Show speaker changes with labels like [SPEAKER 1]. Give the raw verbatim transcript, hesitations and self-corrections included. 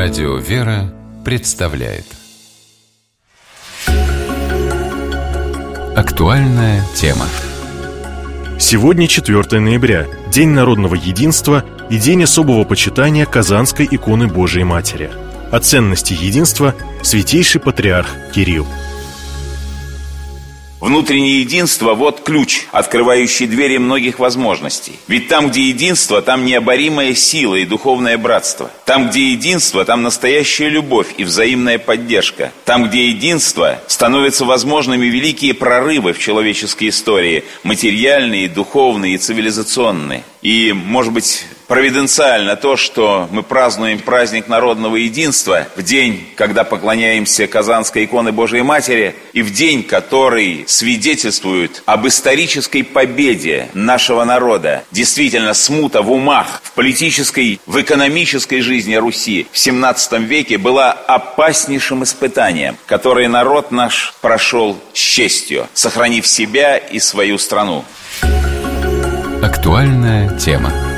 [SPEAKER 1] Радио «Вера» представляет актуальная тема.
[SPEAKER 2] Сегодня четвёртое ноября, День народного единства и день особого почитания Казанской иконы Божией Матери. О ценности единства святейший патриарх Кирилл.
[SPEAKER 3] Внутреннее единство – вот ключ, открывающий двери многих возможностей. Ведь там, где единство, там необоримая сила и духовное братство. Там, где единство, там настоящая любовь и взаимная поддержка. Там, где единство, становятся возможными великие прорывы в человеческой истории – материальные, духовные и цивилизационные. И, может быть, провиденциально то, что мы празднуем праздник народного единства в день, когда поклоняемся Казанской иконе Божией Матери, и в день, который свидетельствует об исторической победе нашего народа. Действительно, смута в умах, в политической, в экономической жизни Руси в семнадцатом веке была опаснейшим испытанием, которое народ наш прошел с честью, сохранив себя и свою страну.
[SPEAKER 1] Актуальная тема.